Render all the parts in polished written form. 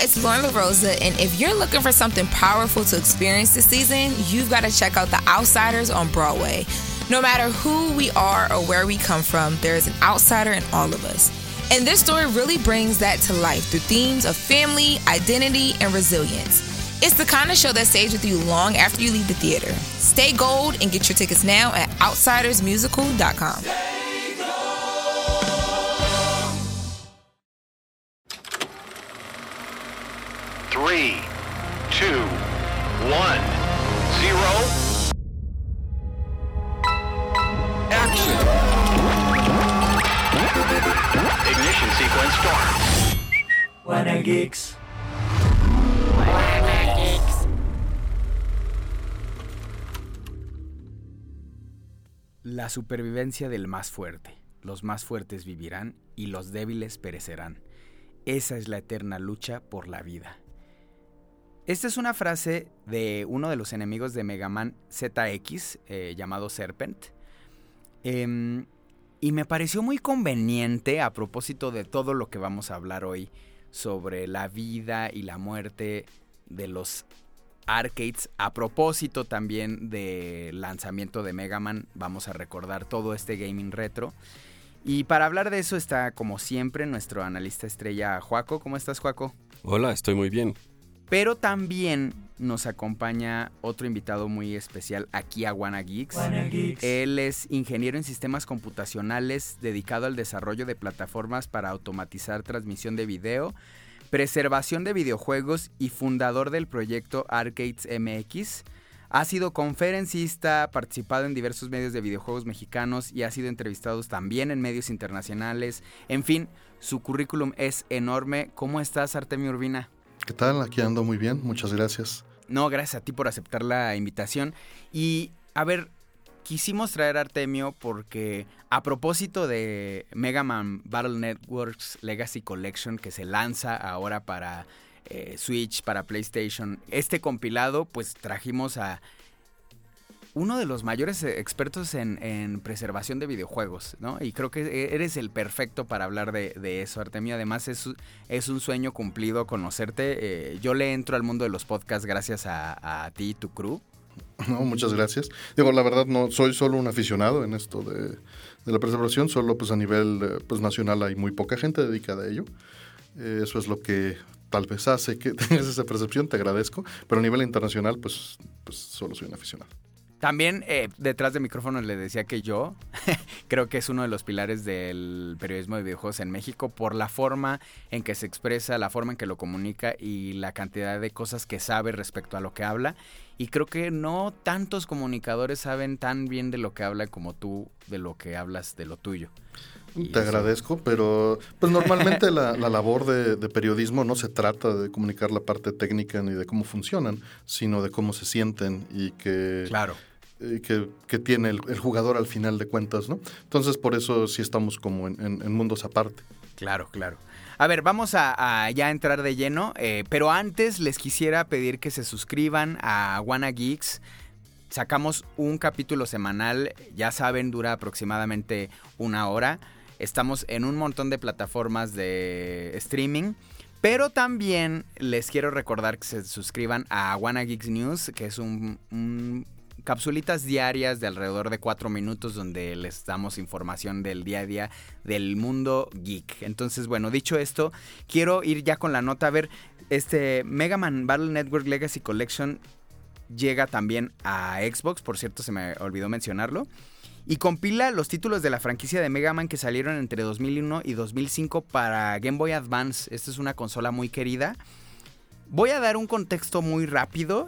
it's Lauren LaRosa, and if you're looking for something powerful to experience this season, you've got to check out The Outsiders on Broadway. No matter who we are or where we come from, there is an outsider in all of us. And this story really brings that to life through themes of family, identity, and resilience. It's the kind of show that stays with you long after you leave the theater. Stay gold and get your tickets now at outsidersmusical.com. 3, 2, 1, 0. Action. Ignition sequence start. Wanna Geeks. La supervivencia del más fuerte. Los más fuertes vivirán y los débiles perecerán. Esa es la eterna lucha por la vida. Esta es una frase de uno de los enemigos de Mega Man ZX, llamado Serpent. Y me pareció muy conveniente a propósito de todo lo que vamos a hablar hoy sobre la vida y la muerte de los arcades. A propósito también del lanzamiento de Mega Man, vamos a recordar todo este gaming retro. Y para hablar de eso está, como siempre, nuestro analista estrella, Joaco. ¿Cómo estás, Joaco? Hola, estoy muy bien. Pero también nos acompaña otro invitado muy especial aquí a Wanna Geeks. Él es ingeniero en sistemas computacionales dedicado al desarrollo de plataformas para automatizar transmisión de video, preservación de videojuegos y fundador del proyecto Arcades MX. Ha sido conferencista, participado en diversos medios de videojuegos mexicanos y ha sido entrevistado también en medios internacionales. En fin, su currículum es enorme. ¿Cómo estás, Artemio Urbina? ¿Qué tal? Aquí ando muy bien, muchas gracias. No, gracias a ti por aceptar la invitación. Y, a ver, quisimos traer a Artemio porque a propósito de Mega Man Battle Networks Legacy Collection, que se lanza ahora para Switch, para PlayStation, este compilado, pues trajimos a uno de los mayores expertos en preservación de videojuegos, ¿no? Y creo que eres el perfecto para hablar de eso, Artemio. Además, es un sueño cumplido conocerte. Yo le entro al mundo de los podcasts gracias a ti y tu crew. No, muchas gracias. Digo, la verdad, no soy solo un aficionado en esto de la preservación. Solo pues a nivel nacional hay muy poca gente dedicada a ello. Eso es lo que tal vez hace que tengas esa percepción, te agradezco. Pero a nivel internacional, pues solo soy un aficionado. También detrás de micrófonos le decía que yo creo que es uno de los pilares del periodismo de videojuegos en México por la forma en que se expresa, la forma en que lo comunica y la cantidad de cosas que sabe respecto a lo que habla. Y creo que no tantos comunicadores saben tan bien de lo que habla como tú de lo que hablas de lo tuyo. Te agradezco, pero pues normalmente la labor de periodismo no se trata de comunicar la parte técnica ni de cómo funcionan, sino de cómo se sienten y que... Claro. Que tiene el jugador al final de cuentas, ¿no? Entonces, por eso sí estamos como en mundos aparte. Claro, claro. A ver, vamos a ya entrar de lleno, pero antes les quisiera pedir que se suscriban a Wanna Geeks. Sacamos un capítulo semanal, ya saben, dura aproximadamente 1 hora. Estamos en un montón de plataformas de streaming. Pero también les quiero recordar que se suscriban a Wanna Geeks News, que es un capsulitas diarias de alrededor de 4 minutos donde les damos información del día a día del mundo geek. Entonces, bueno, dicho esto, quiero ir ya con la nota. A ver, Mega Man Battle Network Legacy Collection llega también a Xbox, por cierto, se me olvidó mencionarlo. Y compila los títulos de la franquicia de Mega Man que salieron entre 2001 y 2005 para Game Boy Advance. Esta es una consola muy querida. Voy a dar un contexto muy rápido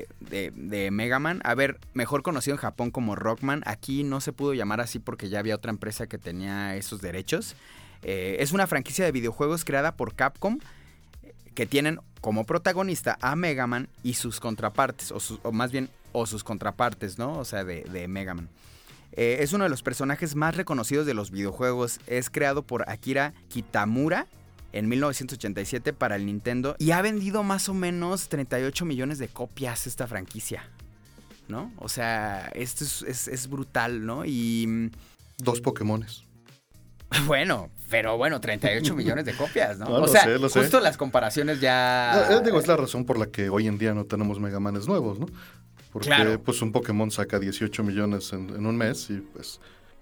de Mega Man. A ver, mejor conocido en Japón como Rockman. Aquí no se pudo llamar así porque ya había otra empresa que tenía esos derechos. Es una franquicia de videojuegos creada por Capcom que tienen como protagonista a Mega Man y sus contrapartes, o sus contrapartes, ¿no? O sea, de Mega Man. Es uno de los personajes más reconocidos de los videojuegos. Es creado por Akira Kitamura en 1987 para el Nintendo y ha vendido más o menos 38 millones de copias esta franquicia, ¿no? O sea, esto es brutal, ¿no? Y 2 Pokémones. Bueno, pero 38 millones de copias, ¿no? No, o lo sea, sé, lo sé. justo las comparaciones ya... Digo, es la razón por la que hoy en día no tenemos Mega Manes nuevos, ¿no? Porque Claro. pues un Pokémon saca 18 millones en un mes y pues...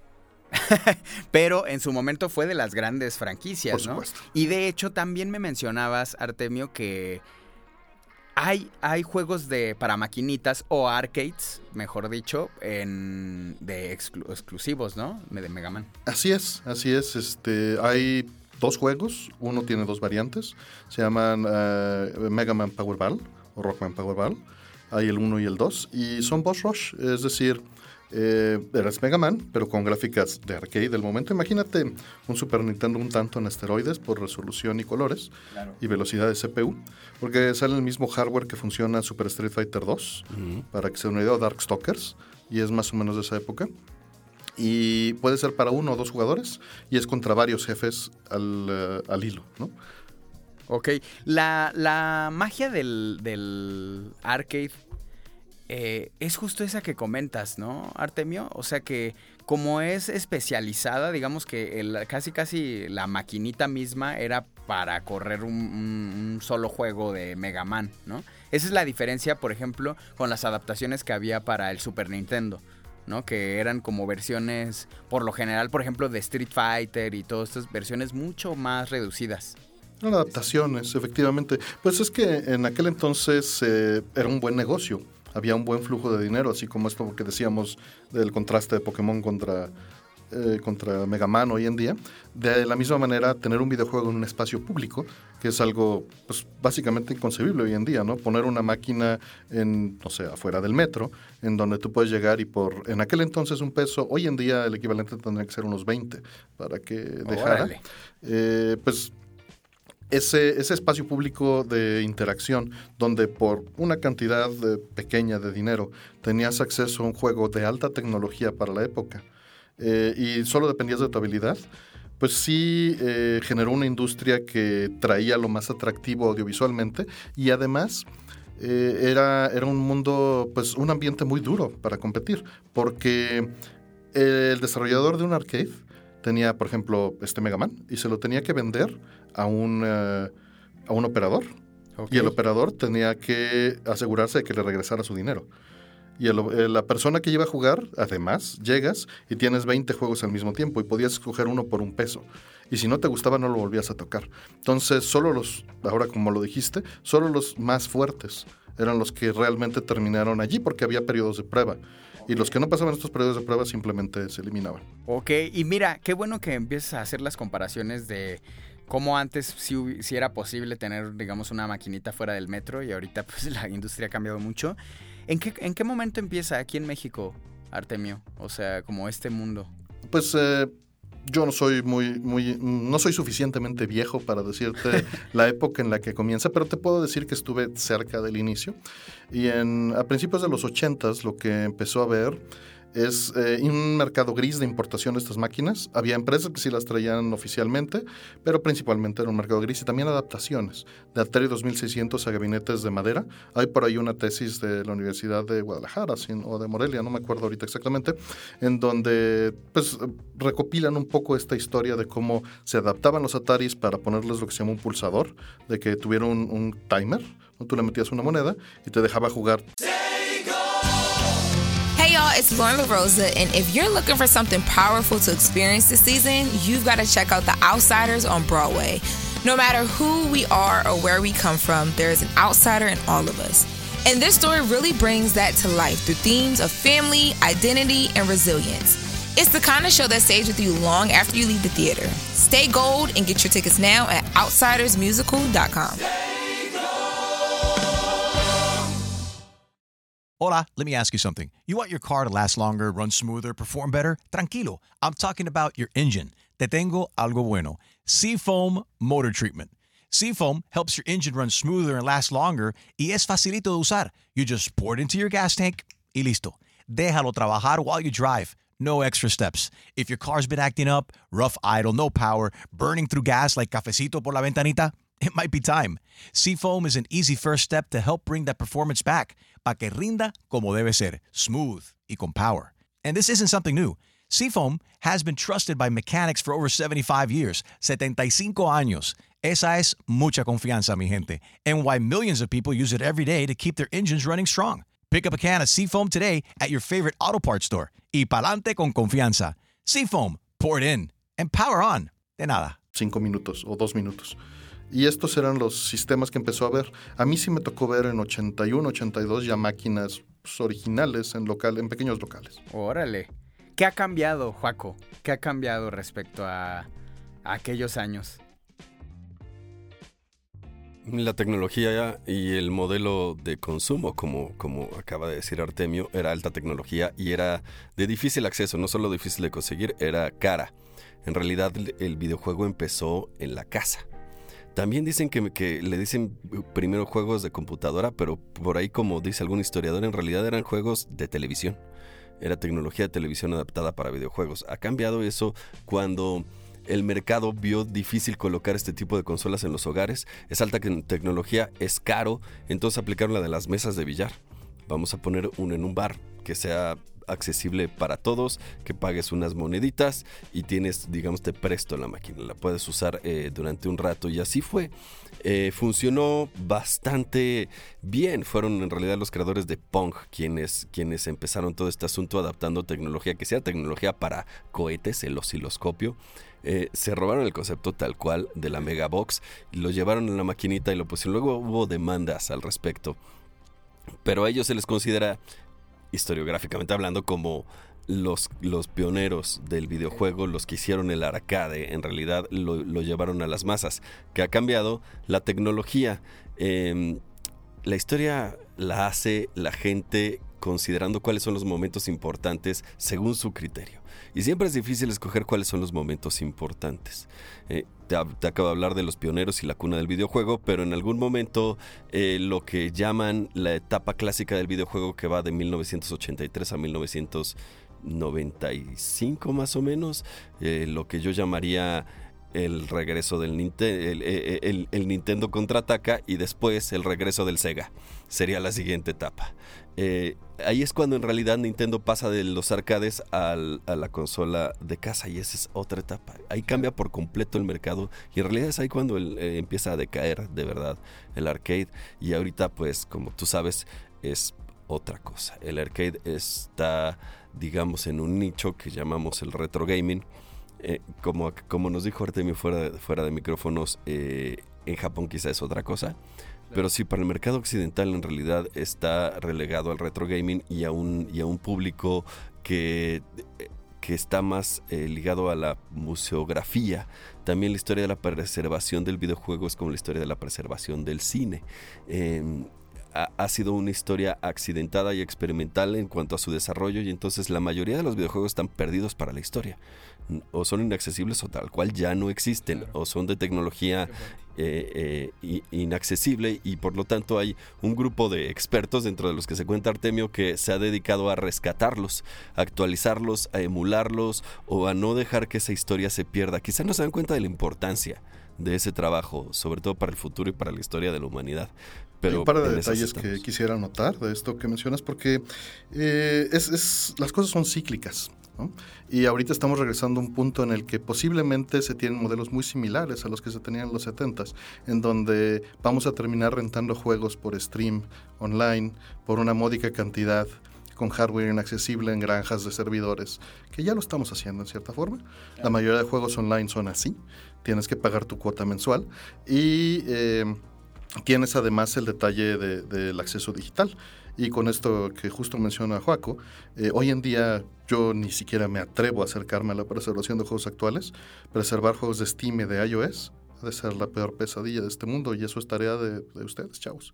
Pero en su momento fue de las grandes franquicias, Por ¿no? supuesto. Y de hecho también me mencionabas, Artemio, que hay juegos para maquinitas o arcades, mejor dicho, exclusivos, ¿no? De Mega Man. Así es. Hay 2 juegos, uno tiene 2 variantes, se llaman Mega Man Powerball o Rockman Powerball, hay el 1 y el 2, y son boss rush, es decir, eres Mega Man, pero con gráficas de arcade del momento. Imagínate un Super Nintendo un tanto en esteroides por resolución y colores, claro, y velocidad de CPU, porque sale el mismo hardware que funciona Super Street Fighter 2, para que se den una idea, o Darkstalkers, y es más o menos de esa época. Y puede ser para 1 o 2 jugadores y es contra varios jefes al hilo, ¿no? Ok, la magia del arcade es justo esa que comentas, ¿no, Artemio? O sea que como es especializada, digamos que casi la maquinita misma era para correr un solo juego de Mega Man, ¿no? Esa es la diferencia, por ejemplo, con las adaptaciones que había para el Super Nintendo, ¿no? Que eran como versiones, por lo general, por ejemplo, de Street Fighter y todas estas versiones mucho más reducidas. Eran adaptaciones, efectivamente. Pues es que en aquel entonces era un buen negocio. Había un buen flujo de dinero, así como esto que decíamos del contraste de Pokémon contra Mega Man hoy en día. De la misma manera, tener un videojuego en un espacio público, que es algo pues básicamente inconcebible hoy en día, ¿no? Poner una máquina afuera del metro, en donde tú puedes llegar y en aquel entonces $1, hoy en día el equivalente tendría que ser unos 20 para que dejara. Pues ese espacio público de interacción, donde por una cantidad pequeña de dinero tenías acceso a un juego de alta tecnología para la época, y solo dependías de tu habilidad, pues sí generó una industria que traía lo más atractivo audiovisualmente, y además era un mundo, pues un ambiente muy duro para competir, porque el desarrollador de un arcade tenía, por ejemplo, Mega Man, y se lo tenía que vender a un operador. Okay. Y el operador tenía que asegurarse de que le regresara su dinero. Y la persona que iba a jugar, además, llegas y tienes 20 juegos al mismo tiempo y podías escoger uno por $1. Y si no te gustaba, no lo volvías a tocar. Entonces, ahora como lo dijiste, solo los más fuertes eran los que realmente terminaron allí porque había periodos de prueba. Y los que no pasaban estos periodos de prueba simplemente se eliminaban. Ok, y mira, qué bueno que empieces a hacer las comparaciones de cómo antes sí era posible tener, digamos, una maquinita fuera del metro y ahorita pues la industria ha cambiado mucho. ¿En qué momento empieza aquí en México, Artemio? O sea, como este mundo. Pues yo no soy no soy suficientemente viejo para decirte la época en la que comienza, pero te puedo decir que estuve cerca del inicio. Y a principios de los 80s lo que empezó a ver es un mercado gris de importación de estas máquinas. Había empresas que sí las traían oficialmente, pero principalmente era un mercado gris, y también adaptaciones de Atari 2600 a gabinetes de madera. Hay por ahí una tesis de la Universidad de Guadalajara o de Morelia, no me acuerdo ahorita exactamente, en donde pues recopilan un poco esta historia de cómo se adaptaban los Ataris para ponerles lo que se llama un pulsador, de que tuviera un timer, ¿no? Tú le metías una moneda y te dejaba jugar. Hey y'all, it's Lauren LaRosa, and if you're looking for something powerful to experience this season, you've got to check out The Outsiders on Broadway. No matter who we are or where we come from, there is an outsider in all of us. And this story really brings that to life through themes of family, identity, and resilience. It's the kind of show that stays with you long after you leave the theater. Stay gold and get your tickets now at outsidersmusical.com. Hola, let me ask you something. You want your car to last longer, run smoother, perform better? Tranquilo, I'm talking about your engine. Te tengo algo bueno. Seafoam Motor Treatment. Seafoam helps your engine run smoother and last longer, y es facilito de usar. You just pour it into your gas tank y listo. Déjalo trabajar while you drive. No extra steps. If your car's been acting up, rough idle, no power, burning through gas like cafecito por la ventanita, it might be time. Seafoam is an easy first step to help bring that performance back, para que rinda como debe ser, smooth y con power. And this isn't something new. Seafoam has been trusted by mechanics for over 75 years, 75 años. Esa es mucha confianza, mi gente, and why millions of people use it every day to keep their engines running strong. Pick up a can of Seafoam today at your favorite auto parts store. Y pa'lante con confianza. Seafoam, pour it in, and power on. De nada. 5 minutos o 2 minutos. Y estos eran los sistemas que empezó a ver. A mí sí me tocó ver en 81, 82 ya máquinas originales en pequeños locales. Órale. ¿Qué ha cambiado, Joaco? ¿Qué ha cambiado respecto a aquellos años? La tecnología y el modelo de consumo, como acaba de decir Artemio, era alta tecnología y era de difícil acceso, no solo difícil de conseguir, era cara. En realidad el videojuego empezó en la casa. También dicen que le dicen primero juegos de computadora, pero por ahí, como dice algún historiador, en realidad eran juegos de televisión. Era tecnología de televisión adaptada para videojuegos. Ha cambiado eso cuando el mercado vio difícil colocar este tipo de consolas en los hogares. Es alta tecnología, es caro, entonces aplicaron la de las mesas de billar. Vamos a poner uno en un bar que sea accesible para todos, que pagues unas moneditas y tienes, digamos, te presto la máquina, la puedes usar durante un rato, y así fue. Funcionó bastante bien. Fueron en realidad los creadores de Pong quienes empezaron todo este asunto adaptando tecnología, que sea tecnología para cohetes, el osciloscopio. Se robaron el concepto tal cual de la Megabox, lo llevaron en la maquinita y lo pusieron. Luego hubo demandas al respecto, pero a ellos se les considera, historiográficamente hablando, como los pioneros del videojuego, los que hicieron el arcade. En realidad lo llevaron a las masas. ¿Qué ha cambiado? La tecnología. La historia la hace la gente considerando cuáles son los momentos importantes según su criterio. Y siempre es difícil escoger cuáles son los momentos importantes. Te acabo de hablar de los pioneros y la cuna del videojuego, pero en algún momento lo que llaman la etapa clásica del videojuego, que va de 1983 a 1995 más o menos, lo que yo llamaría el regreso del el Nintendo contraataca, y después el regreso del Sega sería la siguiente etapa. Ahí es cuando en realidad Nintendo pasa de los arcades a la consola de casa, y esa es otra etapa. Ahí cambia por completo el mercado, y en realidad es ahí cuando empieza a decaer de verdad el arcade. Y ahorita, pues, como tú sabes, es otra cosa. El arcade está, digamos, en un nicho que llamamos el retro gaming. Como nos dijo Artemio fuera de micrófonos, en Japón quizá es otra cosa, pero sí, para el mercado occidental en realidad está relegado al retro gaming y a un público que está más ligado a la museografía. También la historia de la preservación del videojuego es como la historia de la preservación del cine. Ha sido una historia accidentada y experimental en cuanto a su desarrollo, y entonces la mayoría de los videojuegos están perdidos para la historia. O son inaccesibles, o tal cual ya no existen, o son de tecnología inaccesible, y por lo tanto hay un grupo de expertos, dentro de los que se cuenta Artemio, que se ha dedicado a rescatarlos, a actualizarlos, a emularlos, o a no dejar que esa historia se pierda. Quizá no se dan cuenta de la importancia de ese trabajo, sobre todo para el futuro y para la historia de la humanidad. Pero hay un par de detalles que quisiera anotar de esto que mencionas, porque las cosas son cíclicas, ¿no? Y ahorita estamos regresando a un punto en el que posiblemente se tienen modelos muy similares a los que se tenían en los 70s, en donde vamos a terminar rentando juegos por stream online por una módica cantidad, con hardware inaccesible en granjas de servidores, que ya lo estamos haciendo en cierta forma. La mayoría de juegos online son así. Tienes que pagar tu cuota mensual y tienes además el detalle del acceso digital. Y con esto que justo menciona Joaco, hoy en día yo ni siquiera me atrevo a acercarme a la preservación de juegos actuales. Preservar juegos de Steam y de iOS ha de ser la peor pesadilla de este mundo, y eso es tarea de ustedes, chavos.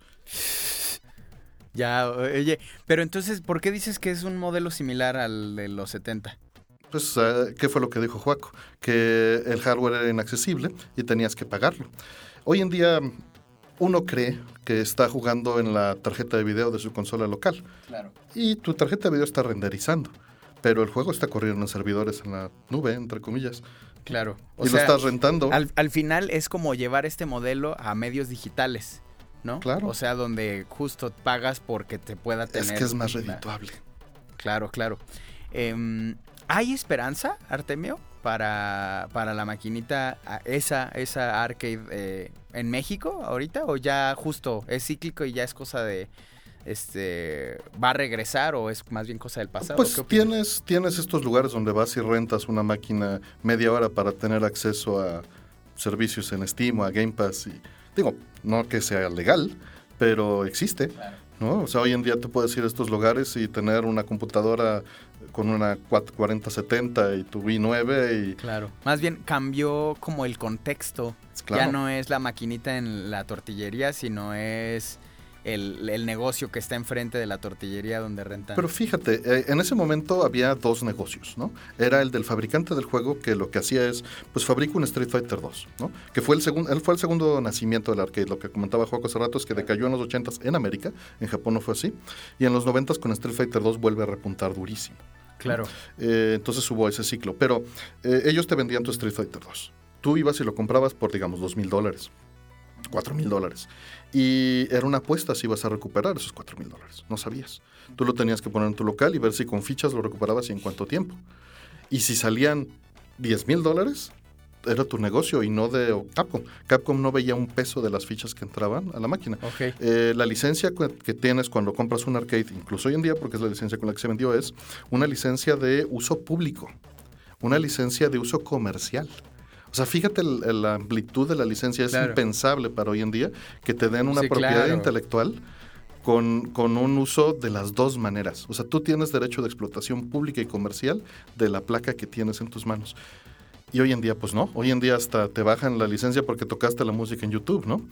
Ya, oye, pero entonces, ¿por qué dices que es un modelo similar al de los 70? Pues, ¿qué fue lo que dijo Joaco? Que el hardware era inaccesible y tenías que pagarlo. Hoy en día uno cree que está jugando en la tarjeta de video de su consola local. Claro. Y tu tarjeta de video está renderizando, pero el juego está corriendo en servidores en la nube, entre comillas. Claro. Y lo estás rentando. Al final es como llevar este modelo a medios digitales, ¿no? Claro. O sea, donde justo pagas porque te pueda tener... Es que es más redituable. Claro, claro. ¿Hay esperanza, Artemio, para la maquinita, esa arcade en México ahorita? ¿O ya justo es cíclico y ya es cosa de... ¿va a regresar o es más bien cosa del pasado? Pues tienes estos lugares donde vas y rentas una máquina media hora para tener acceso a servicios en Steam o a Game Pass. Y, digo, no que sea legal, pero existe, claro, ¿no? O sea, hoy en día tú puedes ir a estos lugares y tener una computadora con una 4070 y tu i9 y... Claro, más bien cambió como el contexto. Claro. Ya no es la maquinita en la tortillería, sino es... El negocio que está enfrente de la tortillería donde rentan. Pero fíjate, en ese momento había dos negocios, ¿no? Era el del fabricante del juego, que lo que hacía es, pues fabrica un Street Fighter 2, ¿no? Que fue el segundo nacimiento del arcade. Lo que comentaba Juaco hace rato es que decayó en los 80s en América, en Japón no fue así, y en los 90s con Street Fighter 2 vuelve a repuntar durísimo. Claro. Entonces hubo ese ciclo, pero ellos te vendían tu Street Fighter 2. Tú ibas y lo comprabas por, digamos, $2,000, $4,000. Y era una apuesta si ibas a recuperar esos $4,000. No sabías. Tú lo tenías que poner en tu local y ver si con fichas lo recuperabas y en cuánto tiempo. Y si salían $10,000, era tu negocio y no de Capcom. Capcom no veía un peso de las fichas que entraban a la máquina. Okay. La licencia que tienes cuando compras un arcade, incluso hoy en día, porque es la licencia con la que se vendió, es una licencia de uso público, una licencia de uso comercial. O sea, fíjate la amplitud de la licencia. Es claro, impensable para hoy en día que te den una propiedad intelectual con un uso de las dos maneras. O sea, tú tienes derecho de explotación pública y comercial de la placa que tienes en tus manos. Y hoy en día, pues no. Hoy en día hasta te bajan la licencia porque tocaste la música en YouTube, ¿no?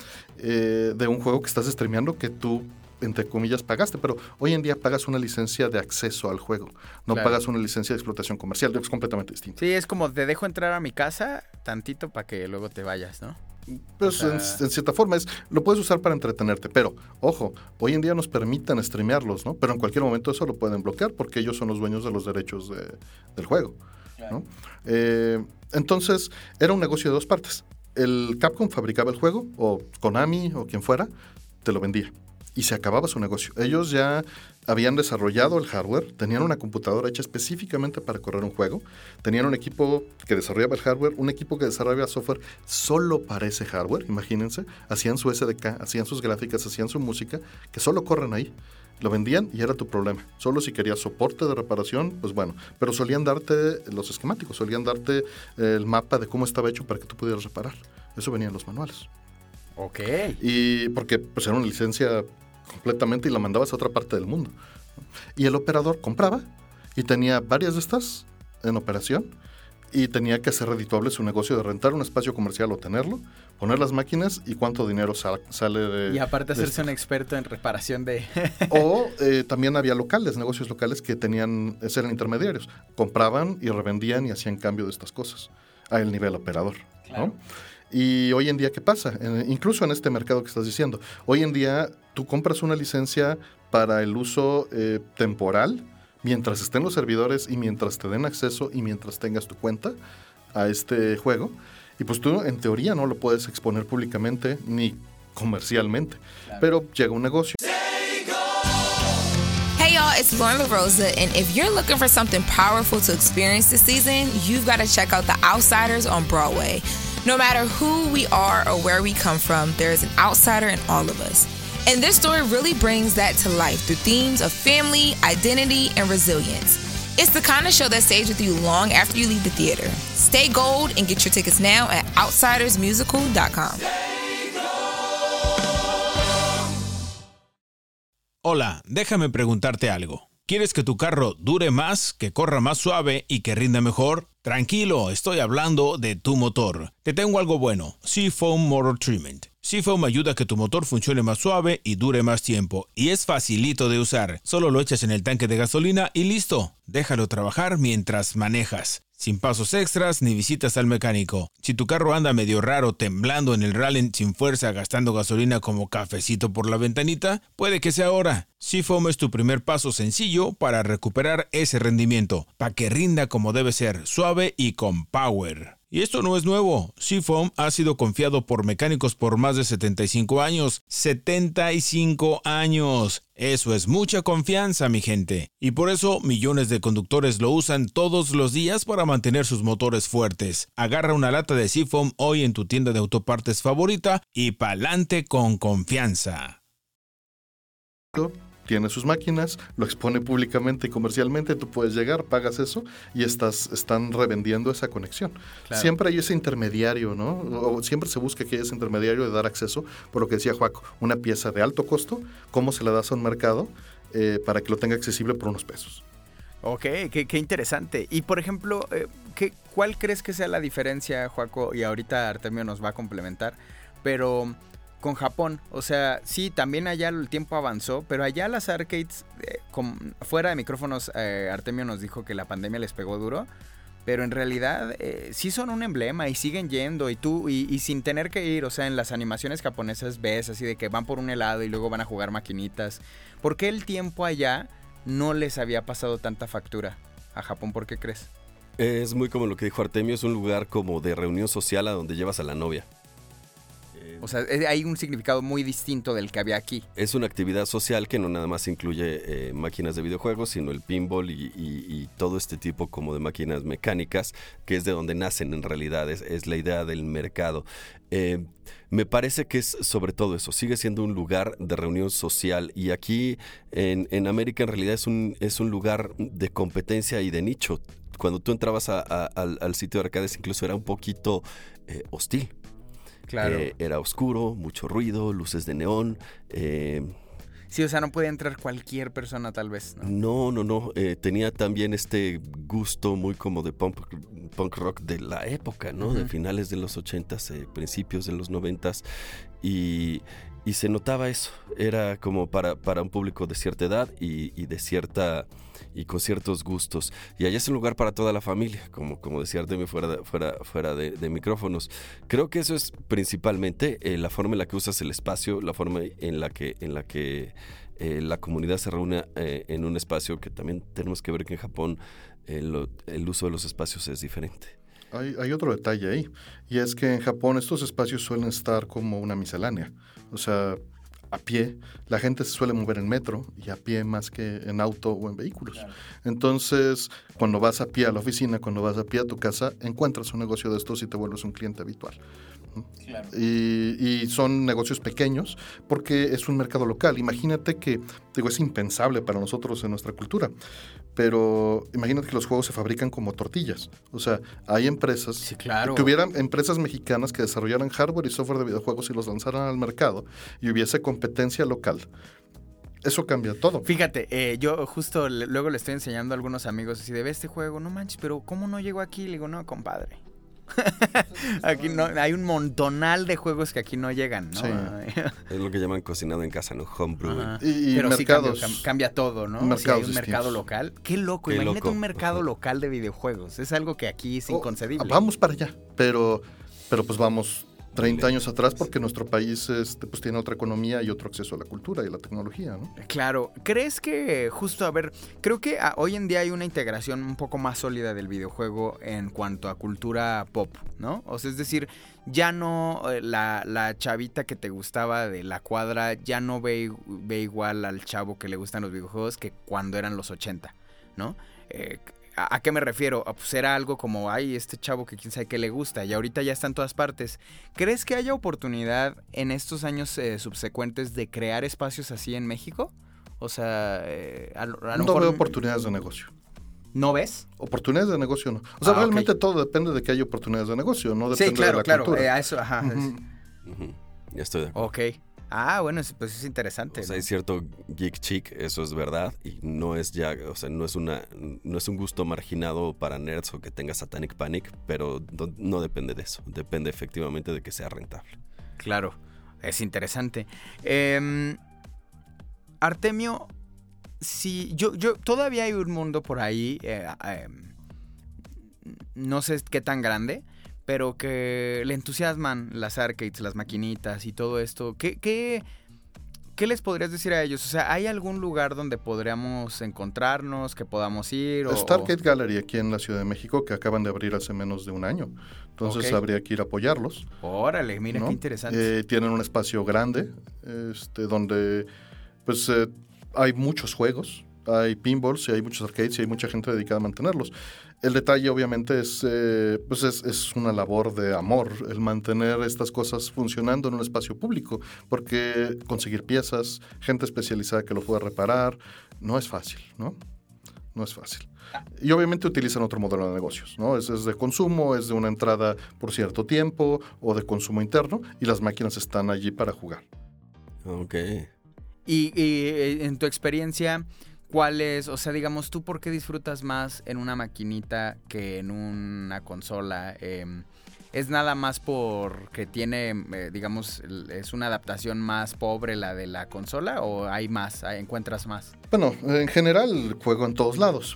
De un juego que estás streameando que tú, entre comillas, pagaste, pero hoy en día pagas una licencia de acceso al juego, no claro, pagas una licencia de explotación comercial, es completamente distinto. Sí, es como te dejo entrar a mi casa tantito para que luego te vayas, ¿no? Pues o sea, en cierta forma lo puedes usar para entretenerte, pero ojo, hoy en día nos permiten streamearlos, ¿no? Pero en cualquier momento eso lo pueden bloquear porque ellos son los dueños de los derechos del juego, claro, ¿no? Entonces era un negocio de dos partes. El Capcom fabricaba el juego, o Konami o quien fuera, te lo vendía. Y se acababa su negocio. Ellos ya habían desarrollado el hardware, tenían una computadora hecha específicamente para correr un juego, tenían un equipo que desarrollaba el hardware, un equipo que desarrollaba software solo para ese hardware, imagínense, hacían su SDK, hacían sus gráficas, hacían su música, que solo corren ahí. Lo vendían y era tu problema. Solo si querías soporte de reparación, pues bueno, pero solían darte los esquemáticos, solían darte el mapa de cómo estaba hecho para que tú pudieras reparar. Eso venía en los manuales. Ok. Y porque pues era una licencia completamente y la mandabas a otra parte del mundo. Y el operador compraba y tenía varias de estas en operación y tenía que hacer redituable su negocio de rentar un espacio comercial o tenerlo, poner las máquinas y cuánto dinero sale de... Y aparte hacerse un experto en reparación de... O también había negocios locales que eran intermediarios. Compraban y revendían y hacían cambio de estas cosas a el nivel operador, claro, ¿no? Y hoy en día, ¿qué pasa? Incluso en este mercado que estás diciendo, hoy en día tú compras una licencia para el uso temporal, mientras estén los servidores y mientras te den acceso y mientras tengas tu cuenta a este juego. Y pues tú, en teoría, no lo puedes exponer públicamente ni comercialmente. Claro. Pero llega un negocio. Hey y'all, it's Lauren LaRosa, and if you're looking for something powerful to experience this season, you've got to check out The Outsiders on Broadway. No matter who we are or where we come from, there is an outsider in all of us. And this story really brings that to life through themes of family, identity, and resilience. It's the kind of show that stays with you long after you leave the theater. Stay gold and get your tickets now at outsidersmusical.com. Hola, déjame preguntarte algo. ¿Quieres que tu carro dure más, que corra más suave y que rinda mejor? Tranquilo, estoy hablando de tu motor. Te tengo algo bueno, Seafoam Motor Treatment. Seafoam ayuda a que tu motor funcione más suave y dure más tiempo. Y es facilito de usar. Solo lo echas en el tanque de gasolina y listo. Déjalo trabajar mientras manejas. Sin pasos extras ni visitas al mecánico. Si tu carro anda medio raro, temblando en el rally sin fuerza, gastando gasolina como cafecito por la ventanita, puede que sea ahora. Seafoam es tu primer paso sencillo para recuperar ese rendimiento, para que rinda como debe ser, suave y con power. Y esto no es nuevo. Seafoam ha sido confiado por mecánicos por más de 75 años. ¡75 años! Eso es mucha confianza, mi gente. Y por eso millones de conductores lo usan todos los días para mantener sus motores fuertes. Agarra una lata de Seafoam hoy en tu tienda de autopartes favorita y pa'lante con confianza. Tiene sus máquinas, lo expone públicamente y comercialmente, tú puedes llegar, pagas eso y están revendiendo esa conexión. Claro. Siempre hay ese intermediario, ¿no? O siempre se busca que haya ese intermediario de dar acceso, por lo que decía Joaco, una pieza de alto costo, ¿cómo se la das a un mercado para que lo tenga accesible por unos pesos? Ok, qué interesante. Y por ejemplo, ¿cuál crees que sea la diferencia, Joaco? Y ahorita Artemio nos va a complementar, pero con Japón, o sea, sí, también allá el tiempo avanzó, pero allá las arcades, fuera de micrófonos, Artemio nos dijo que la pandemia les pegó duro, pero en realidad sí son un emblema y siguen yendo y sin tener que ir, o sea, en las animaciones japonesas ves así de que van por un helado y luego van a jugar maquinitas. ¿Por qué el tiempo allá no les había pasado tanta factura a Japón? ¿Por qué crees? Es muy como lo que dijo Artemio, es un lugar como de reunión social a donde llevas a la novia. O sea, hay un significado muy distinto del que había aquí. Es una actividad social que no nada más incluye máquinas de videojuegos, sino el pinball y todo este tipo como de máquinas mecánicas, que es de donde nacen en realidad, es la idea del mercado. Me parece que es sobre todo eso, sigue siendo un lugar de reunión social y aquí en América en realidad es un lugar de competencia y de nicho. Cuando tú entrabas al sitio de arcades incluso era un poquito hostil. Claro. Era oscuro, mucho ruido, luces de neón. Sí, o sea, no podía entrar cualquier persona tal vez, ¿no? No. Tenía también este gusto muy como de punk rock de la época, ¿no? Uh-huh. De finales de los 80s, principios de los 90s. Y se notaba eso. Era como para un público de cierta edad y de cierta... y con ciertos gustos. Y allá es un lugar para toda la familia, como decía Artemio fuera de micrófonos. Creo que eso es principalmente la forma en la que usas el espacio, la forma en la que la comunidad se reúne en un espacio, que también tenemos que ver que en Japón el uso de los espacios es diferente. Hay otro detalle ahí, y es que en Japón estos espacios suelen estar como una miscelánea. O sea, a pie, la gente se suele mover en metro y a pie más que en auto o en vehículos. Claro. Entonces, cuando vas a pie a la oficina, cuando vas a pie a tu casa, encuentras un negocio de estos y te vuelves un cliente habitual. Claro. Y son negocios pequeños porque es un mercado local. Imagínate que, es impensable para nosotros en nuestra cultura, pero imagínate que los juegos se fabrican como tortillas. O sea, hay empresas, sí, claro, que hubieran empresas mexicanas que desarrollaran hardware y software de videojuegos y los lanzaran al mercado y hubiese competencia local. Eso cambia todo. Fíjate, yo justo luego le estoy enseñando a algunos amigos así de, ve este juego, no manches, pero ¿cómo no llego aquí? Le digo, no, compadre. Aquí no, hay un montonal de juegos que aquí no llegan, ¿no? Sí. Es lo que llaman cocinado en casa, ¿no? Homebrew. Y mercados. Sí cambia todo, ¿no? Mercados si hay un distintos. Mercado local. Qué loco, imagínate un mercado local de videojuegos. Es algo que aquí es inconcebible. Vamos para allá, pero pues vamos 30 años atrás porque nuestro país pues tiene otra economía y otro acceso a la cultura y a la tecnología, ¿no? Claro. ¿Crees que creo que hoy en día hay una integración un poco más sólida del videojuego en cuanto a cultura pop, ¿no? O sea, es decir, ya no la chavita que te gustaba de la cuadra ya no ve igual al chavo que le gustan los videojuegos que cuando eran los 80, ¿no? ¿A qué me refiero? Pues era algo como, ay, este chavo que quién sabe qué le gusta y ahorita ya está en todas partes. ¿Crees que haya oportunidad en estos años subsecuentes de crear espacios así en México? O sea, a lo no mejor... veo oportunidades de negocio. ¿No ves? Oportunidades de negocio no. O sea, realmente todo depende de que haya oportunidades de negocio, no depende de la cultura. Eso, ajá. Uh-huh. Ya estoy de acuerdo. Ok. Bueno, pues es interesante. O sea, ¿no? hay cierto geek chic, eso es verdad, y no es ya, o sea, no es un gusto marginado para nerds o que tenga Satanic Panic, pero no depende de eso, depende efectivamente de que sea rentable. Claro, es interesante. Artemio, si yo todavía hay un mundo por ahí, no sé qué tan grande, pero que le entusiasman las arcades, las maquinitas y todo esto. ¿Qué ¿Qué les podrías decir a ellos? O sea, ¿hay algún lugar donde podríamos encontrarnos, que podamos ir? Stargate Gallery aquí en la Ciudad de México, que acaban de abrir hace menos de un año. Entonces habría que ir a apoyarlos. Órale, mira, ¿no? Qué interesante. Tienen un espacio grande, donde pues hay muchos juegos, hay pinballs y hay muchos arcades y hay mucha gente dedicada a mantenerlos. El detalle obviamente es una labor de amor el mantener estas cosas funcionando en un espacio público, porque conseguir piezas, gente especializada que lo pueda reparar, no es fácil, ¿no? No es fácil. Y obviamente utilizan otro modelo de negocios, ¿no? Es de consumo, es de una entrada por cierto tiempo o de consumo interno, y las máquinas están allí para jugar. Ok. Y en tu experiencia, ¿cuál es, o sea, digamos, tú por qué disfrutas más en una maquinita que en una consola? ¿Es nada más porque tiene, digamos, es una adaptación más pobre la de la consola o hay más, encuentras más? Bueno, en general juego en todos lados,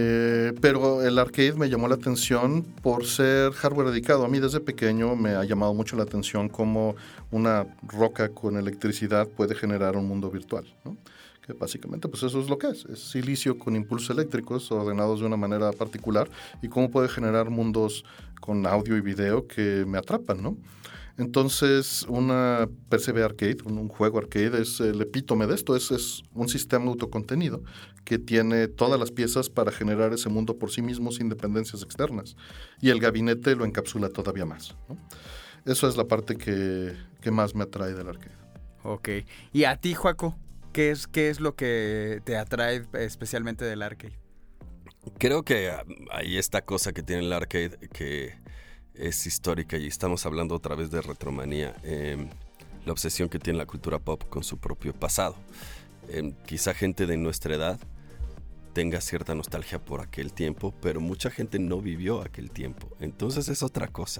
pero el arcade me llamó la atención por ser hardware dedicado. A mí desde pequeño me ha llamado mucho la atención cómo una roca con electricidad puede generar un mundo virtual, ¿no? Que básicamente pues eso es lo que es silicio con impulsos eléctricos ordenados de una manera particular, y cómo puede generar mundos con audio y video que me atrapan, ¿no? Entonces una PCB Arcade, un juego arcade, es el epítome de esto, es un sistema autocontenido que tiene todas las piezas para generar ese mundo por sí mismo sin dependencias externas, y el gabinete lo encapsula todavía más, ¿no? Eso es la parte que más me atrae del arcade. Ok. ¿Y a ti, Joaco? ¿Qué es lo que te atrae especialmente del arcade? Creo que hay esta cosa que tiene el arcade que es histórica, y estamos hablando otra vez de retromanía, la obsesión que tiene la cultura pop con su propio pasado. Quizá gente de nuestra edad tenga cierta nostalgia por aquel tiempo, pero mucha gente no vivió aquel tiempo, entonces es otra cosa.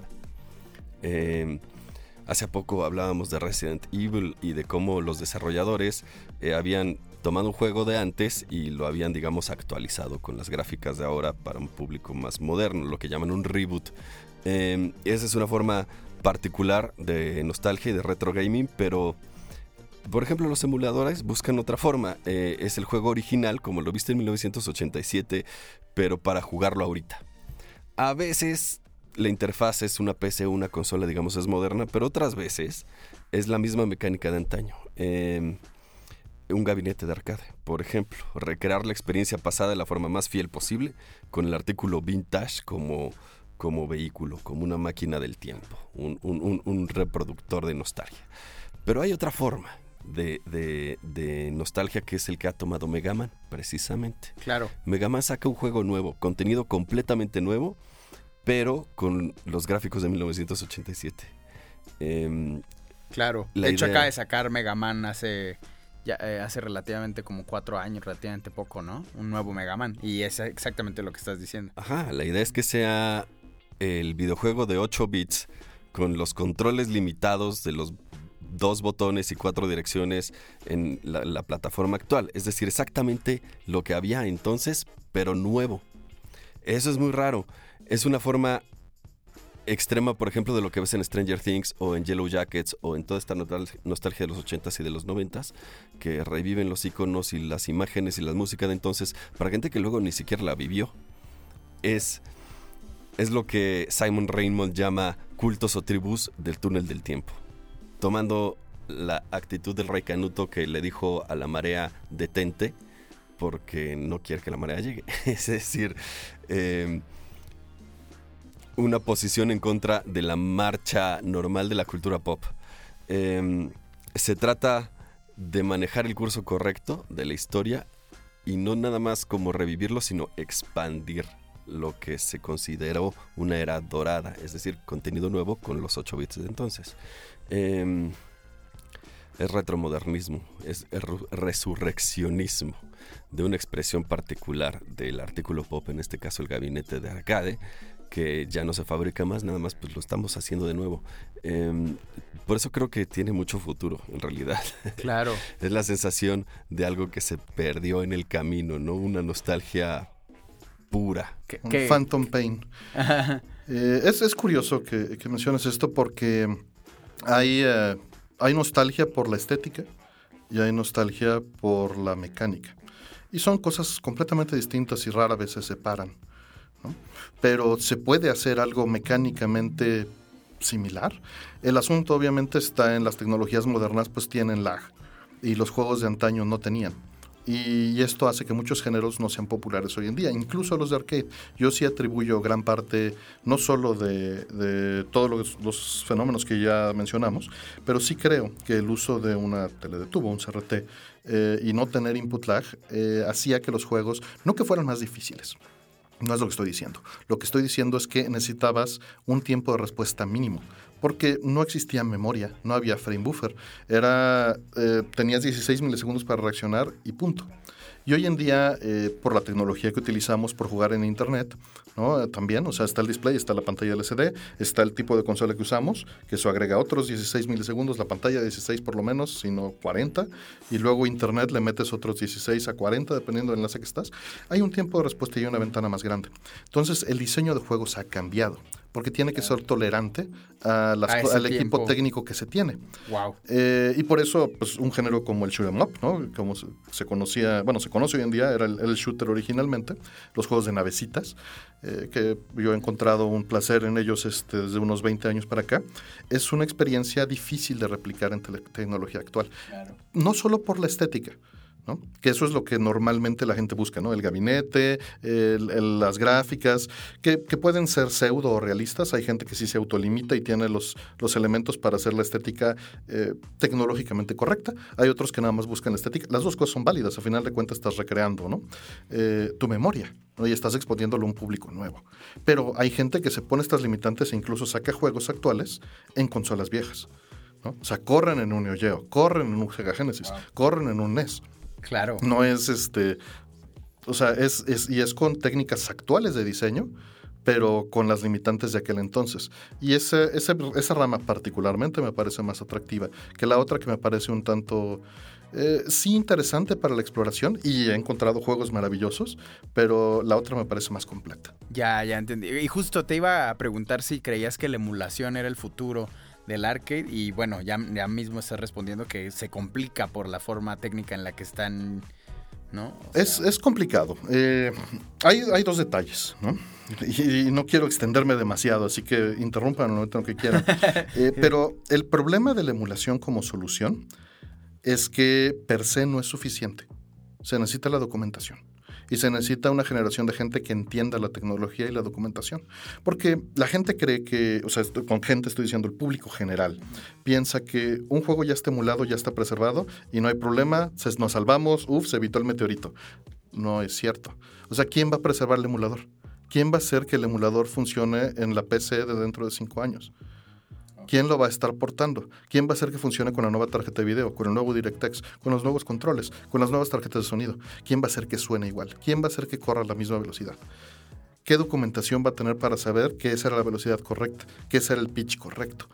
Hace poco hablábamos de Resident Evil y de cómo los desarrolladores habían tomado un juego de antes y lo habían, digamos, actualizado con las gráficas de ahora para un público más moderno, lo que llaman un reboot. Esa es una forma particular de nostalgia y de retro gaming, pero por ejemplo los emuladores buscan otra forma. Es el juego original como lo viste en 1987, pero para jugarlo ahorita. A veces la interfaz es una PC o una consola, digamos, es moderna, pero otras veces es la misma mecánica de antaño. Un gabinete de arcade, por ejemplo, recrear la experiencia pasada de la forma más fiel posible, con el artículo vintage como vehículo, como una máquina del tiempo, un reproductor de nostalgia. Pero hay otra forma de nostalgia, que es el que ha tomado Mega Man, precisamente. Claro. Mega Man saca un juego nuevo, contenido completamente nuevo, pero con los gráficos de 1987. Claro. De hecho, acaba de sacar Mega Man hace relativamente como 4 años, relativamente poco, ¿no? Un nuevo Mega Man. Y es exactamente lo que estás diciendo. Ajá, la idea es que sea el videojuego de 8 bits con los controles limitados de los 2 botones y 4 direcciones en la plataforma actual. Es decir, exactamente lo que había entonces, pero nuevo. Eso es muy raro. Es una forma extrema, por ejemplo, de lo que ves en Stranger Things o en Yellow Jackets o en toda esta nostalgia de los 80s y de los 90s, que reviven los iconos y las imágenes y la música de entonces para gente que luego ni siquiera la vivió. Es lo que Simon Raymond llama cultos o tribus del túnel del tiempo, tomando la actitud del rey Canuto, que le dijo a la marea detente porque no quiere que la marea llegue. Es decir, una posición en contra de la marcha normal de la cultura pop. Se trata de manejar el curso correcto de la historia y no nada más como revivirlo, sino expandir lo que se consideró una era dorada, es decir, contenido nuevo con los 8 bits de entonces. Es retromodernismo, es resurreccionismo de una expresión particular del artículo pop, en este caso el gabinete de arcade, que ya no se fabrica más, nada más pues lo estamos haciendo de nuevo. Por eso creo que tiene mucho futuro, en realidad. Claro. Es la sensación de algo que se perdió en el camino, ¿no? Una nostalgia pura. Un Phantom Pain. Es curioso que menciones esto, porque hay nostalgia por la estética, y hay nostalgia por la mecánica. Y son cosas completamente distintas y rara vez se separan, ¿no? Pero se puede hacer algo mecánicamente similar. El asunto obviamente está en las tecnologías modernas, pues tienen lag, y los juegos de antaño no tenían. Y esto hace que muchos géneros no sean populares hoy en día, incluso los de arcade. Yo sí atribuyo gran parte, no solo de todos los fenómenos que ya mencionamos, pero sí creo que el uso de una tele de tubo, un CRT, y no tener input lag, hacía que los juegos, no que fueran más difíciles. No es lo que estoy diciendo. Lo que estoy diciendo es que necesitabas un tiempo de respuesta mínimo, porque no existía memoria, no había frame buffer. Tenías 16 milisegundos para reaccionar y punto. Y hoy en día, por la tecnología que utilizamos, por jugar en Internet, ¿no? También, o sea, está el display, está la pantalla LCD, está el tipo de consola que usamos, que eso agrega otros 16 milisegundos, la pantalla 16 por lo menos, sino 40, y luego Internet le metes otros 16 a 40, dependiendo del enlace que estás. Hay un tiempo de respuesta y una ventana más grande. Entonces, el diseño de juegos ha cambiado, porque tiene que ser tolerante al equipo técnico que se tiene. Wow. Y por eso, pues, un género como el shoot 'em up, ¿no? Como se conocía, bueno, se conoce hoy en día, era el shooter originalmente, los juegos de navecitas, que yo he encontrado un placer en ellos desde unos 20 años para acá. Es una experiencia difícil de replicar en tecnología actual. Claro. No solo por la estética, ¿no? Que eso es lo que normalmente la gente busca, ¿no? El gabinete, las gráficas, que pueden ser pseudo o realistas. Hay gente que sí se autolimita y tiene los elementos para hacer la estética tecnológicamente correcta. Hay otros que nada más buscan la estética. Las dos cosas son válidas. A final de cuentas estás recreando, ¿no? Tu memoria, ¿no? Y estás exponiéndolo a un público nuevo. Pero hay gente que se pone estas limitantes e incluso saca juegos actuales en consolas viejas, ¿no? O sea, corren en un Neo Geo, corren en un Sega Genesis, corren en un NES. Claro. No es o sea, es con técnicas actuales de diseño, pero con las limitantes de aquel entonces. Y esa rama particularmente me parece más atractiva que la otra, que me parece un tanto sí interesante para la exploración, y he encontrado juegos maravillosos, pero la otra me parece más completa. Ya entendí. Y justo te iba a preguntar si creías que la emulación era el futuro del arcade, y bueno, ya mismo estás respondiendo que se complica por la forma técnica en la que están, ¿no? Es complicado. Hay dos detalles, ¿no? Y no quiero extenderme demasiado, así que interrumpan en el momento que quieran. Pero el problema de la emulación como solución es que per se no es suficiente. Se necesita la documentación. Y se necesita una generación de gente que entienda la tecnología y la documentación. Porque la gente cree que, o sea, con gente estoy diciendo el público general, piensa que un juego ya está emulado, ya está preservado y no hay problema, nos salvamos, se evitó el meteorito. No es cierto. O sea, ¿quién va a preservar el emulador? ¿Quién va a hacer que el emulador funcione en la PC de dentro de 5 años? ¿Quién lo va a estar portando? ¿Quién va a hacer que funcione con la nueva tarjeta de video, con el nuevo DirectX, con los nuevos controles, con las nuevas tarjetas de sonido? ¿Quién va a hacer que suene igual? ¿Quién va a hacer que corra a la misma velocidad? ¿Qué documentación va a tener para saber que esa era la velocidad correcta, que ese era el pitch correcto?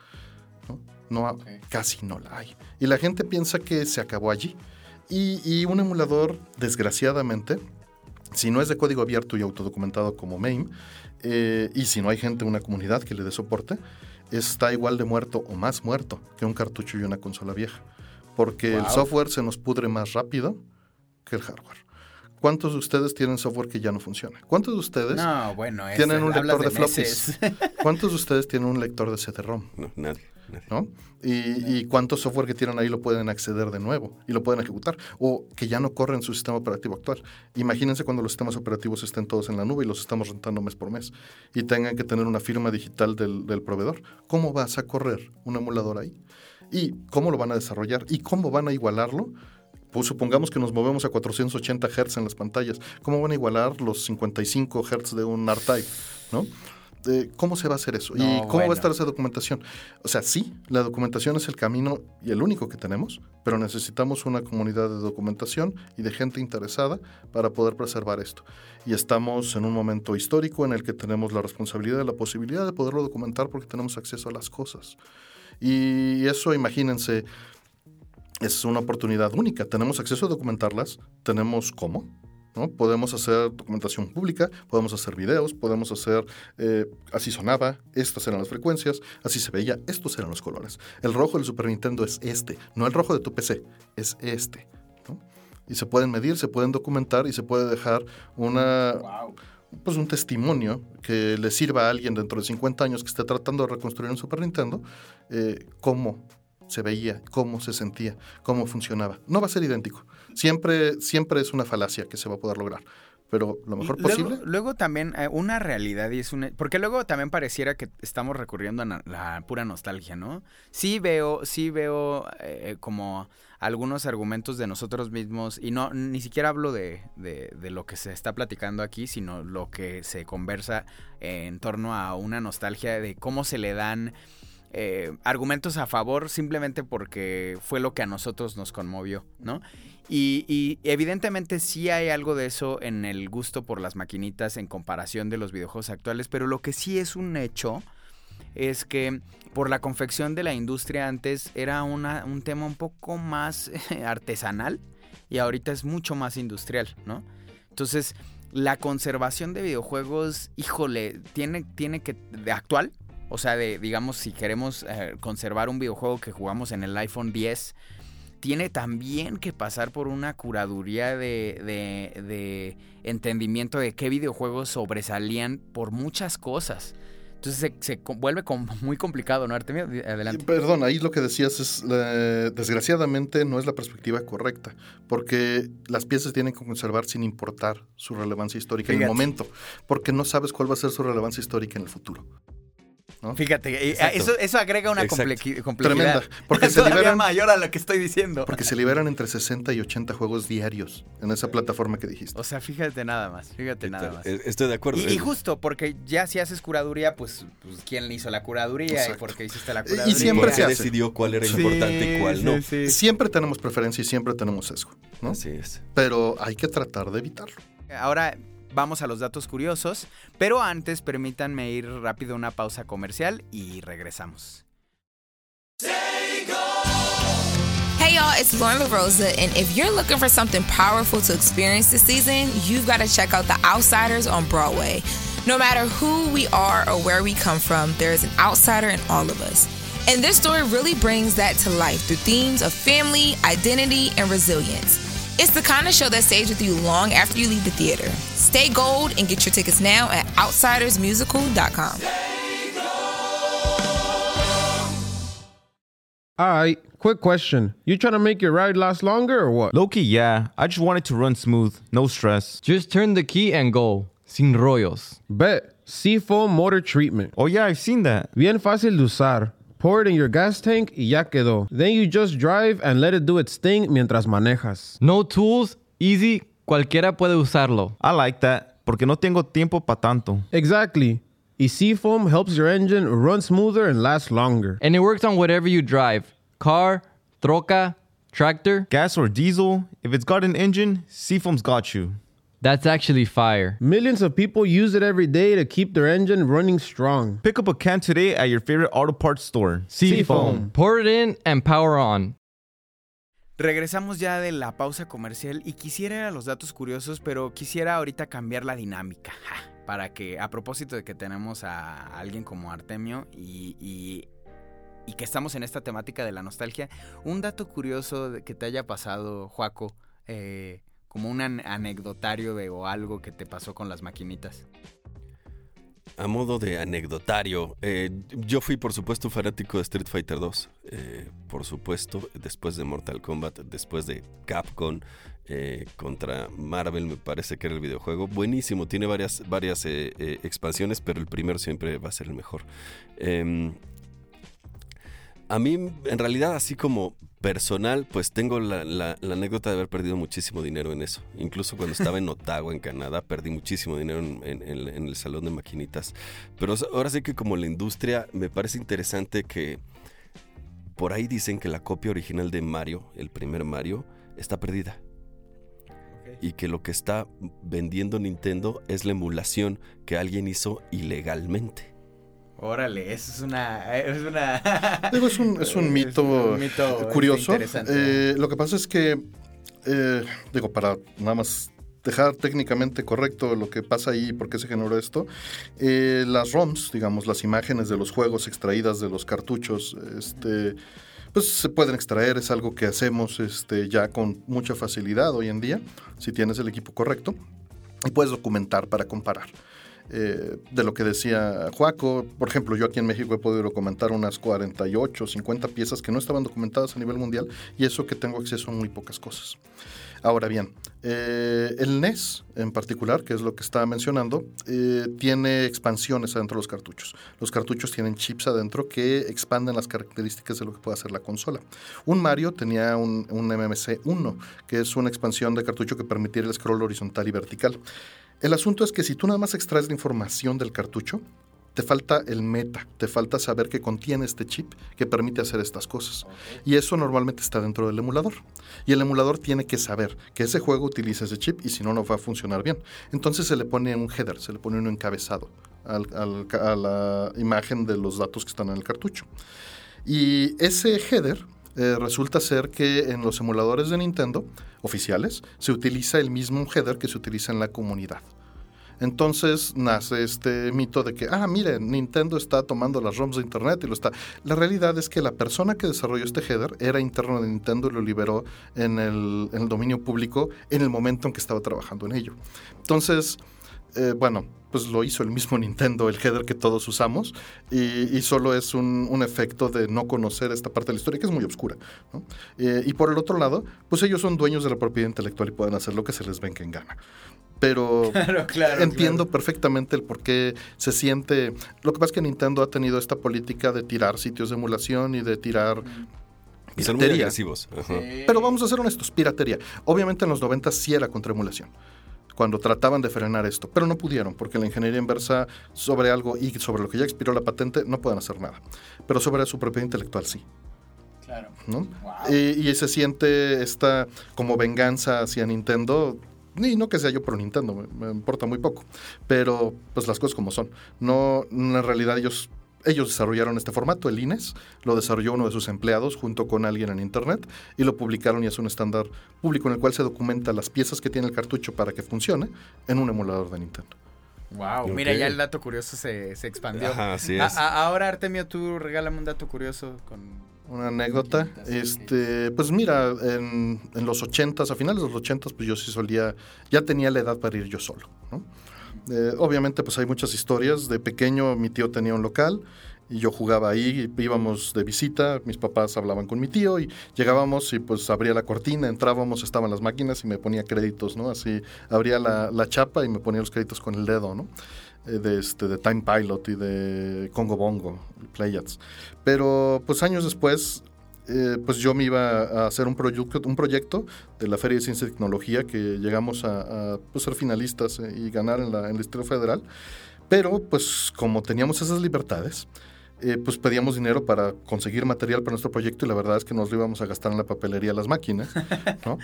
Casi no la hay. Y la gente piensa que se acabó allí. Y un emulador, desgraciadamente, si no es de código abierto y autodocumentado como MAME, y si no hay gente, una comunidad que le dé soporte, está igual de muerto o más muerto que un cartucho y una consola vieja. Porque el software se nos pudre más rápido que el hardware. ¿Cuántos de ustedes tienen software que ya no funciona? ¿Cuántos de ustedes tienen un lector de floppies? ¿Cuántos de ustedes tienen un lector de CD-ROM? No, nadie. ¿No? Y cuántos software que tienen ahí lo pueden acceder de nuevo y lo pueden ejecutar, o que ya no corre en su sistema operativo actual. Imagínense cuando los sistemas operativos estén todos en la nube y los estamos rentando mes por mes y tengan que tener una firma digital del proveedor. ¿Cómo vas a correr un emulador ahí? ¿Y cómo lo van a desarrollar? ¿Y cómo van a igualarlo? Pues supongamos que nos movemos a 480 Hz en las pantallas. ¿Cómo van a igualar los 55 Hz de un R-Type? ¿No? ¿Cómo se va a hacer eso? ¿Y cómo va a estar esa documentación? O sea, sí, la documentación es el camino y el único que tenemos, pero necesitamos una comunidad de documentación y de gente interesada para poder preservar esto. Y estamos en un momento histórico en el que tenemos la responsabilidad y la posibilidad de poderlo documentar porque tenemos acceso a las cosas. Y eso, imagínense, es una oportunidad única. Tenemos acceso a documentarlas, tenemos cómo, ¿no? Podemos hacer documentación pública, podemos hacer videos, podemos hacer, así sonaba, estas eran las frecuencias, así se veía, estos eran los colores. El rojo del Super Nintendo es este, no el rojo de tu PC, es este, ¿no? Y se pueden medir, se pueden documentar y se puede dejar pues un testimonio que le sirva a alguien dentro de 50 años que esté tratando de reconstruir un Super Nintendo, cómo se veía, cómo se sentía, cómo funcionaba. No va a ser idéntico. Siempre es una falacia que se va a poder lograr. Pero lo mejor posible. Luego también una realidad y es una... Porque luego también pareciera que estamos recurriendo a la pura nostalgia, ¿no? Sí veo como algunos argumentos de nosotros mismos y no ni siquiera hablo de lo que se está platicando aquí, sino lo que se conversa en torno a una nostalgia de cómo se le dan argumentos a favor simplemente porque fue lo que a nosotros nos conmovió, ¿no? Y evidentemente sí hay algo de eso en el gusto por las maquinitas en comparación de los videojuegos actuales, pero lo que sí es un hecho es que por la confección de la industria antes era un tema un poco más artesanal y ahorita es mucho más industrial, ¿no? Entonces, la conservación de videojuegos, híjole, tiene que, de actual, o sea, digamos, si queremos conservar un videojuego que jugamos en el iPhone 10, tiene también que pasar por una curaduría de entendimiento de qué videojuegos sobresalían por muchas cosas. Entonces se vuelve muy complicado, ¿no, Artemio? Adelante. Perdón, ahí lo que decías es, desgraciadamente, no es la perspectiva correcta, porque las piezas tienen que conservar sin importar su relevancia histórica en el momento, porque no sabes cuál va a ser su relevancia histórica en el futuro, ¿no? Fíjate, eso agrega una complejidad tremenda, porque se liberan mayor a lo que estoy diciendo. Porque se liberan entre 60 y 80 juegos diarios en esa plataforma que dijiste. O sea, fíjate nada más. Estoy de acuerdo. Y justo, porque ya si haces curaduría, pues ¿quién hizo la curaduría? Exacto. ¿Y por qué hiciste la curaduría? Y siempre se decidió cuál era importante y cuál no. Sí. Siempre tenemos preferencia y siempre tenemos sesgo, ¿no? Así es. Pero hay que tratar de evitarlo. Ahora vamos a los datos curiosos, pero antes permítanme ir rápido a una pausa comercial y regresamos. Hey y'all, it's Lauren LaRosa, and if you're looking for something powerful to experience this season, you've got to check out The Outsiders on Broadway. No matter who we are or where we come from, there is an outsider in all of us. And this story really brings that to life through themes of family, identity, and resilience. It's the kind of show that stays with you long after you leave the theater. Stay gold and get your tickets now at outsidersmusical.com. Alright, quick question. You trying to make your ride last longer or what? Low-key, yeah. I just want it to run smooth, no stress. Just turn the key and go. Sin rollos. Bet. Seafoam Motor Treatment. Oh yeah, I've seen that. Bien fácil de usar. Pour it in your gas tank y ya quedó. Then you just drive and let it do its thing mientras manejas. No tools, easy, cualquiera puede usarlo. I like that, porque no tengo tiempo pa' tanto. Exactly. Y Seafoam helps your engine run smoother and last longer. And it works on whatever you drive. Car, troca, tractor. Gas or diesel, if it's got an engine, Seafoam's got you. That's actually fire. Millions of people use it every day to keep their engine running strong. Pick up a can today at your favorite auto parts store. Seafoam. Pour it in and power on. Regresamos ya de la pausa comercial y quisiera ir a los datos curiosos, pero quisiera ahorita cambiar la dinámica. Para que, a propósito de que tenemos a alguien como Artemio y que estamos en esta temática de la nostalgia, un dato curioso que te haya pasado, Joaco, como un anecdotario o algo que te pasó con las maquinitas. A modo de anecdotario, yo fui por supuesto fanático de Street Fighter 2, por supuesto, después de Mortal Kombat, después de Capcom, contra Marvel me parece que era el videojuego, buenísimo, tiene varias expansiones, pero el primero siempre va a ser el mejor. A mí, en realidad, así como personal, pues tengo la anécdota de haber perdido muchísimo dinero en eso. Incluso cuando estaba en Ottawa, en Canadá, perdí muchísimo dinero en el salón de maquinitas. Pero ahora sí que como la industria, me parece interesante que por ahí dicen que la copia original de Mario, el primer Mario, está perdida. Okay. Y que lo que está vendiendo Nintendo es la emulación que alguien hizo ilegalmente. Órale, eso es una... Digo, es un mito curioso. Interesante. Lo que pasa es que, para nada más dejar técnicamente correcto lo que pasa ahí y por qué se generó esto, las ROMs, digamos, las imágenes de los juegos extraídas de los cartuchos, pues se pueden extraer, es algo que hacemos ya con mucha facilidad hoy en día, si tienes el equipo correcto, y puedes documentar para comparar. De lo que decía Joaco, por ejemplo, yo aquí en México he podido documentar unas 48, 50 piezas que no estaban documentadas a nivel mundial, y eso que tengo acceso a muy pocas cosas. Ahora bien, el NES en particular, que es lo que estaba mencionando, tiene expansiones adentro de los cartuchos. Los cartuchos tienen chips adentro que expanden las características de lo que puede hacer la consola. Un Mario tenía un MMC-1, que es una expansión de cartucho que permitía el scroll horizontal y vertical. El asunto es que si tú nada más extraes la información del cartucho, te falta el meta, te falta saber qué contiene este chip que permite hacer estas cosas. Y eso normalmente está dentro del emulador. Y el emulador tiene que saber que ese juego utiliza ese chip y si no, no va a funcionar bien. Entonces se le pone un header, se le pone un encabezado a la imagen de los datos que están en el cartucho. Y ese header resulta ser que en los emuladores de Nintendo oficiales se utiliza el mismo header que se utiliza en la comunidad. Entonces nace este mito de que, miren, Nintendo está tomando las ROMs de internet y lo está. La realidad es que la persona que desarrolló este header era interno de Nintendo y lo liberó en el dominio público en el momento en que estaba trabajando en ello. Entonces, pues lo hizo el mismo Nintendo, el header que todos usamos, y solo es un efecto de no conocer esta parte de la historia, que es muy oscura, ¿no? Y por el otro lado, pues ellos son dueños de la propiedad intelectual y pueden hacer lo que se les venga en gana. Pero entiendo perfectamente el por qué se siente. Lo que pasa es que Nintendo ha tenido esta política de tirar sitios de emulación y de tirar y son muy agresivos. Ajá. Sí. Pero vamos a ser honestos, piratería. Obviamente en los 90 sí era contra emulación, cuando trataban de frenar esto, pero no pudieron, porque la ingeniería inversa sobre algo y sobre lo que ya expiró la patente no pueden hacer nada. Pero sobre su propiedad intelectual sí. Claro. ¿No? Wow. Y se siente esta como venganza hacia Nintendo. Y no que sea yo pro Nintendo, me importa muy poco, pero pues las cosas como son. No, en realidad ellos desarrollaron este formato, el INES, lo desarrolló uno de sus empleados junto con alguien en internet y lo publicaron y es un estándar público en el cual se documenta las piezas que tiene el cartucho para que funcione en un emulador de Nintendo. Wow, okay. Mira, ya el dato curioso se expandió. Ajá, así es. Ahora, Artemio, tú regálame un dato curioso con... Una anécdota, pues mira, en los 80s, a finales de los 80s, pues yo sí ya tenía la edad para ir yo solo, ¿no? Obviamente pues hay muchas historias. De pequeño mi tío tenía un local y yo jugaba ahí, íbamos de visita, mis papás hablaban con mi tío y llegábamos y pues abría la cortina, entrábamos, estaban las máquinas y me ponía créditos, ¿no? Así abría la chapa y me ponía los créditos con el dedo, ¿no? De Time Pilot y de Congo Bongo, Playats. Pero pues años después, pues yo me iba a hacer un proyecto de la Feria de Ciencia y Tecnología que llegamos a pues, ser finalistas y ganar en el Distrito Federal. Pero pues como teníamos esas libertades, pues pedíamos dinero para conseguir material para nuestro proyecto y la verdad es que nos lo íbamos a gastar en la papelería las máquinas, ¿no?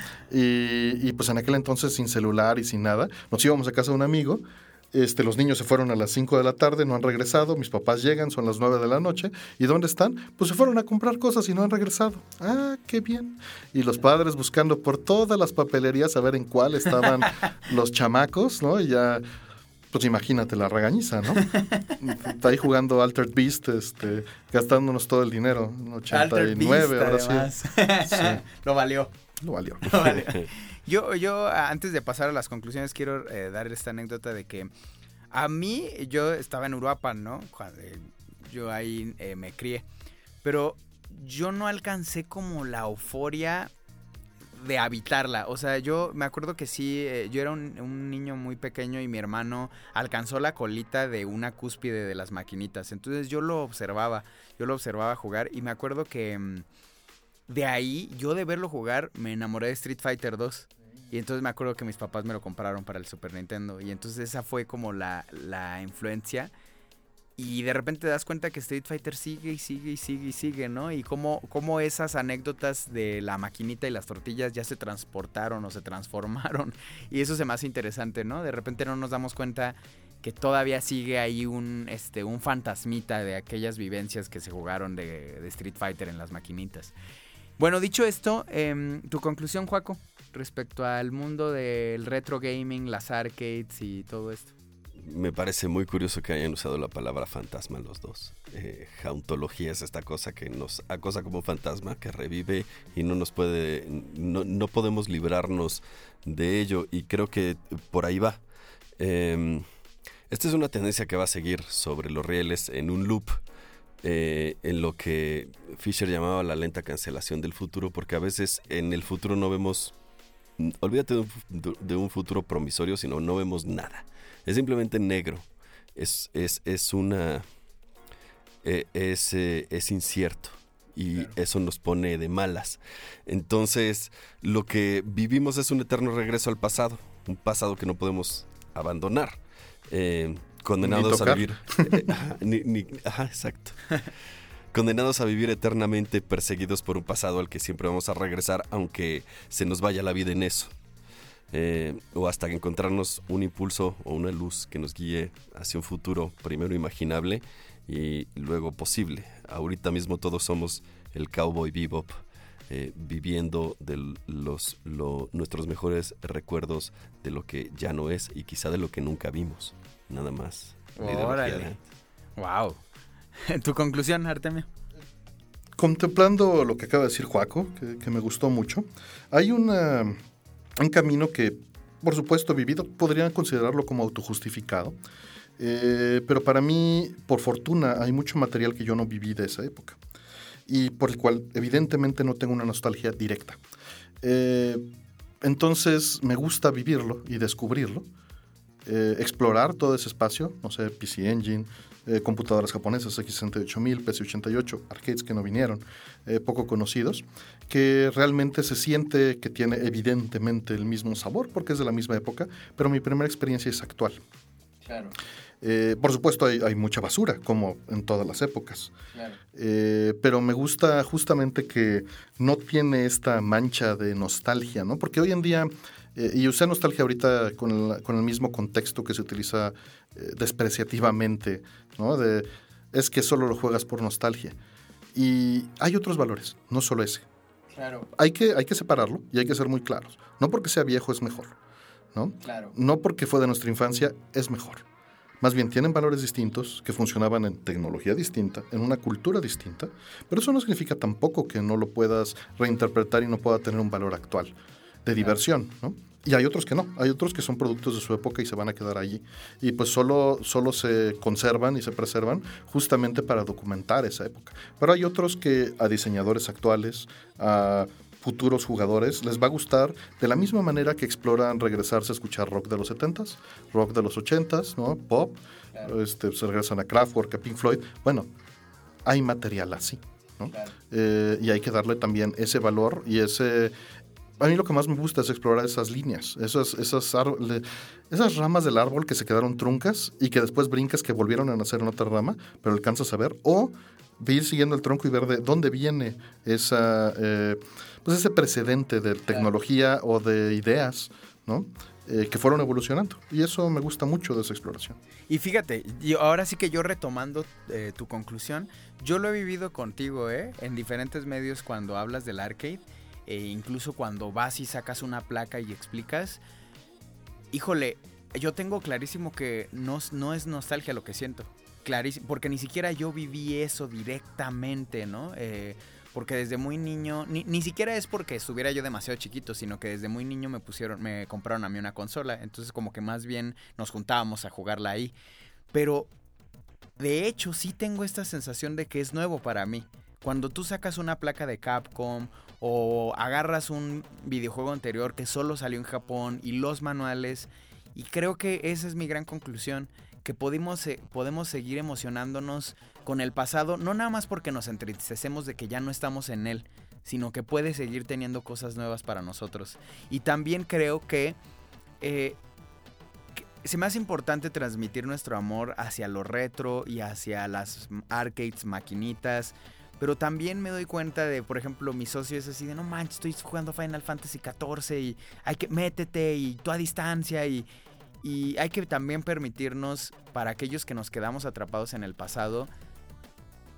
Y pues en aquel entonces sin celular y sin nada, nos íbamos a casa de un amigo. Los niños se fueron a las 5 de la tarde, no han regresado, mis papás llegan, son las 9 de la noche, ¿y dónde están? Pues se fueron a comprar cosas y no han regresado. Ah, qué bien. Y los padres buscando por todas las papelerías a ver en cuál estaban los chamacos, ¿no? Y ya, pues imagínate la regañiza, ¿no? Está ahí jugando Altered Beast, gastándonos todo el dinero, 89, ahora sí. Lo valió. Lo valió. Yo antes de pasar a las conclusiones quiero dar esta anécdota de que a mí, yo estaba en Uruapan, ¿no? Cuando yo ahí me crié, pero yo no alcancé como la euforia de habitarla. O sea, yo me acuerdo que sí, yo era un niño muy pequeño y mi hermano alcanzó la colita de una cúspide de las maquinitas. Entonces yo lo observaba jugar y me acuerdo que de ahí, yo de verlo jugar, me enamoré de Street Fighter 2. Y entonces me acuerdo que mis papás me lo compraron para el Super Nintendo. Y entonces esa fue como la influencia. Y de repente te das cuenta que Street Fighter sigue, ¿no? Y cómo esas anécdotas de la maquinita y las tortillas ya se transportaron o se transformaron. Y eso se me hace interesante, ¿no? De repente no nos damos cuenta que todavía sigue ahí un fantasmita de aquellas vivencias que se jugaron de Street Fighter en las maquinitas. Bueno, dicho esto, ¿tu conclusión, Joaco? respecto al mundo del retro gaming, las arcades y todo esto? Me parece muy curioso que hayan usado la palabra fantasma los dos. Jauntología es esta cosa que nos acosa como fantasma, que revive y no podemos librarnos de ello, y creo que por ahí va. Esta es una tendencia que va a seguir sobre los rieles en un loop, en lo que Fisher llamaba la lenta cancelación del futuro, porque a veces en el futuro no vemos, olvídate de un futuro promisorio, sino no vemos nada. Es simplemente negro. Es incierto. Y claro, eso nos pone de malas. Entonces, lo que vivimos es un eterno regreso al pasado. Un pasado que no podemos abandonar. Condenados a vivir. Exacto. Condenados a vivir eternamente, perseguidos por un pasado al que siempre vamos a regresar, aunque se nos vaya la vida en eso. O hasta encontrarnos un impulso o una luz que nos guíe hacia un futuro primero imaginable y luego posible. Ahorita mismo todos somos el Cowboy Bebop, viviendo de nuestros mejores recuerdos de lo que ya no es y quizá de lo que nunca vimos. Nada más. Órale. Wow. ¿Tu conclusión, Artemio? Contemplando lo que acaba de decir Joaco, que me gustó mucho, hay un camino que, por supuesto, vivido, podrían considerarlo como autojustificado, pero para mí, por fortuna, hay mucho material que yo no viví de esa época y por el cual evidentemente no tengo una nostalgia directa. Entonces me gusta vivirlo y descubrirlo, explorar todo ese espacio, no sé, PC Engine, computadoras japonesas, X68000, PC88, arcades que no vinieron, poco conocidos, que realmente se siente que tiene evidentemente el mismo sabor porque es de la misma época, pero mi primera experiencia es actual. Claro. Por supuesto hay mucha basura, como en todas las épocas. Claro. Pero me gusta justamente que no tiene esta mancha de nostalgia, ¿no? Porque hoy en día, y usé nostalgia ahorita con el mismo contexto que se utiliza despreciativamente, ¿no? Es que solo lo juegas por nostalgia. Y hay otros valores, no solo ese. Claro. Hay que separarlo y hay que ser muy claros. No porque sea viejo es mejor, ¿no? Claro. No porque fue de nuestra infancia es mejor. Más bien, tienen valores distintos que funcionaban en tecnología distinta, en una cultura distinta, pero eso no significa tampoco que no lo puedas reinterpretar y no pueda tener un valor actual de diversión, ¿no? Y hay otros que no, hay otros que son productos de su época y se van a quedar allí. Y pues solo se conservan y se preservan justamente para documentar esa época. Pero hay otros que a diseñadores actuales, a futuros jugadores, les va a gustar de la misma manera que exploran regresarse a escuchar rock de los 70s, rock de los 80s, ¿no? Pop, claro. Se regresan a Kraftwerk, a Pink Floyd. Bueno, hay material así, ¿no? Claro. Y hay que darle también ese valor y ese... A mí lo que más me gusta es explorar esas líneas, esas ramas del árbol que se quedaron truncas y que después brincas que volvieron a nacer en otra rama, pero alcanzas a ver, o ir siguiendo el tronco y ver de dónde viene ese precedente de tecnología o de ideas, ¿no? Que fueron evolucionando. Y eso me gusta mucho de esa exploración. Y fíjate, ahora sí que yo retomando tu conclusión, yo lo he vivido contigo, en diferentes medios cuando hablas del arcade. Incluso cuando vas y sacas una placa y explicas, híjole, yo tengo clarísimo que no es nostalgia lo que siento, clarísimo, porque ni siquiera yo viví eso directamente, ¿no? Porque desde muy niño, ni siquiera es porque estuviera yo demasiado chiquito, sino que desde muy niño me compraron a mí una consola, entonces como que más bien nos juntábamos a jugarla ahí, pero de hecho sí tengo esta sensación de que es nuevo para mí. Cuando tú sacas una placa de Capcom o agarras un videojuego anterior que solo salió en Japón y los manuales, y creo que esa es mi gran conclusión, que podemos seguir emocionándonos con el pasado, no nada más porque nos entristecemos de que ya no estamos en él, sino que puede seguir teniendo cosas nuevas para nosotros. Y también creo que se me hace importante transmitir nuestro amor hacia lo retro y hacia las arcades, maquinitas. Pero también me doy cuenta de, por ejemplo, mi socio es así de, no manches, estoy jugando Final Fantasy XIV y hay que métete y tú a distancia y hay que también permitirnos, para aquellos que nos quedamos atrapados en el pasado,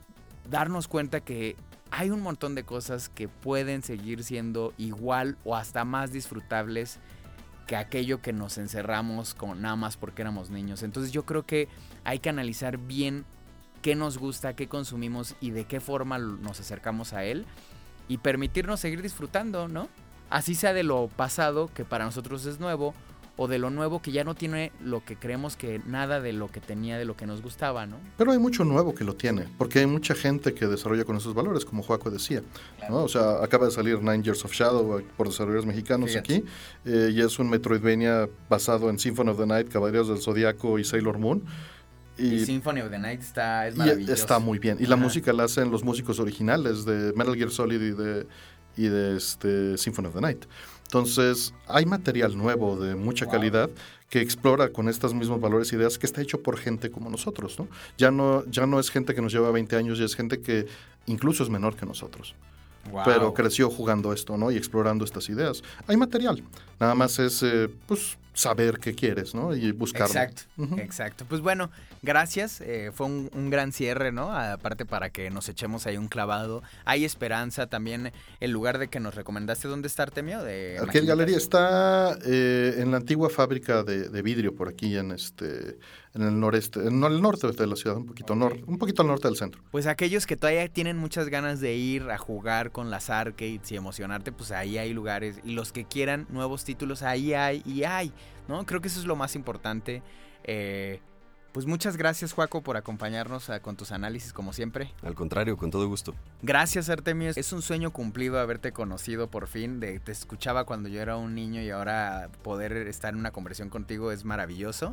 darnos cuenta que hay un montón de cosas que pueden seguir siendo igual o hasta más disfrutables que aquello que nos encerramos con nada más porque éramos niños. Entonces yo creo que hay que analizar bien qué nos gusta, qué consumimos y de qué forma nos acercamos a él y permitirnos seguir disfrutando, ¿no? Así sea de lo pasado, que para nosotros es nuevo, o de lo nuevo que ya no tiene lo que creemos que nada de lo que tenía, de lo que nos gustaba, ¿no? Pero hay mucho nuevo que lo tiene, porque hay mucha gente que desarrolla con esos valores, como Joaco decía, ¿no? O sea, acaba de salir Nine Years of Shadow por desarrolladores mexicanos. Fíjate. Aquí, y es un Metroidvania basado en Symphony of the Night, Caballeros del Zodiaco y Sailor Moon. Y Symphony of the Night es maravilloso. Está muy bien. Y la música la hacen los músicos originales de Metal Gear Solid y de Symphony of the Night. Entonces, hay material nuevo de mucha calidad que explora con estos mismos valores e ideas, que está hecho por gente como nosotros, ¿no? Ya no es gente que nos lleva 20 años, ya es gente que incluso es menor que nosotros. Wow. Pero creció jugando esto, ¿no? Y explorando estas ideas. Hay material. Nada más es, pues, saber qué quieres, ¿no? Y buscarlo. Exacto, exacto. Pues bueno, gracias. Fue un gran cierre, ¿no? Aparte para que nos echemos ahí un clavado. Hay esperanza también. El lugar de que nos recomendaste, ¿dónde está, Artemio? Aquí Galería está en la antigua fábrica de vidrio, por aquí en el noreste, en el norte de la ciudad, un poquito al norte del centro. Pues aquellos que todavía tienen muchas ganas de ir a jugar con las arcades y emocionarte, pues ahí hay lugares. Y los que quieran nuevos títulos, ahí hay, ¿no? Creo que eso es lo más importante. Pues muchas gracias, Joaco, por acompañarnos con tus análisis, como siempre. Al contrario, con todo gusto. Gracias, Artemio. Es un sueño cumplido haberte conocido por fin. Te escuchaba cuando yo era un niño y ahora poder estar en una conversación contigo es maravilloso.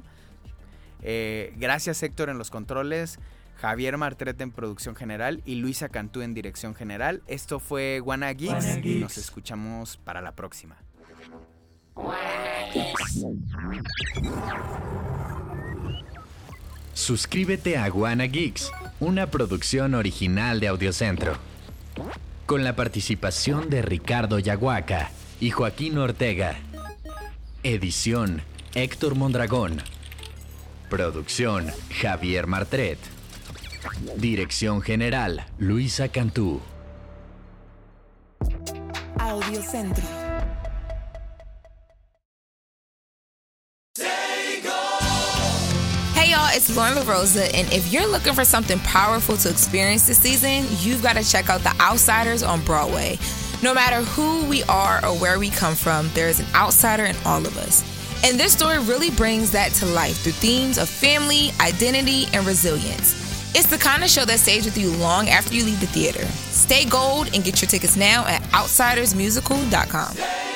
Gracias, Héctor, en los controles, Javier Martret en producción general y Luisa Cantú en dirección general. Esto fue Wanna Geeks y nos escuchamos para la próxima. Suscríbete a Wanna Geeks, una producción original de Audiocentro, con la participación de Ricardo Yaguaca y Joaquín Ortega. Edición Héctor Mondragón. Producción Javier Martret. Dirección general Luisa Cantú. Audiocentro. Hey y'all, it's Lauren LaRosa, and if you're looking for something powerful to experience this season, you've got to check out The Outsiders on Broadway. No matter who we are or where we come from, there is an outsider in all of us. And this story really brings that to life through themes of family, identity, and resilience. It's the kind of show that stays with you long after you leave the theater. Stay gold and get your tickets now at outsidersmusical.com.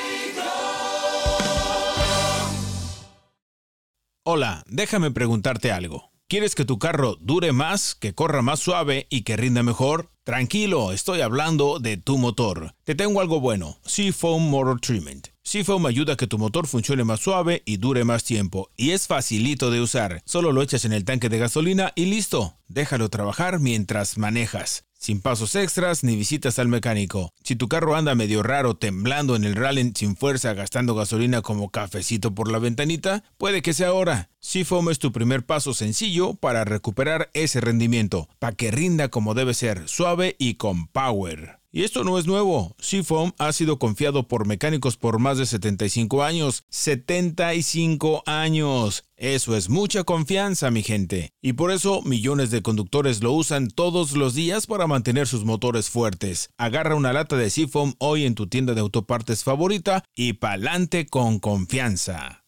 Hola, déjame preguntarte algo. ¿Quieres que tu carro dure más, que corra más suave y que rinda mejor? Tranquilo, estoy hablando de tu motor. Te tengo algo bueno, Seafoam Motor Treatment. Seafoam ayuda a que tu motor funcione más suave y dure más tiempo. Y es facilito de usar. Solo lo echas en el tanque de gasolina y listo. Déjalo trabajar mientras manejas. Sin pasos extras ni visitas al mecánico. Si tu carro anda medio raro, temblando en el rally sin fuerza, gastando gasolina como cafecito por la ventanita, puede que sea ahora. Seafoam es tu primer paso sencillo para recuperar ese rendimiento, para que rinda como debe ser, suave y con power. Y esto no es nuevo. Seafoam ha sido confiado por mecánicos por más de 75 años. ¡75 años! Eso es mucha confianza, mi gente. Y por eso millones de conductores lo usan todos los días para mantener sus motores fuertes. Agarra una lata de Seafoam hoy en tu tienda de autopartes favorita y pa'lante con confianza.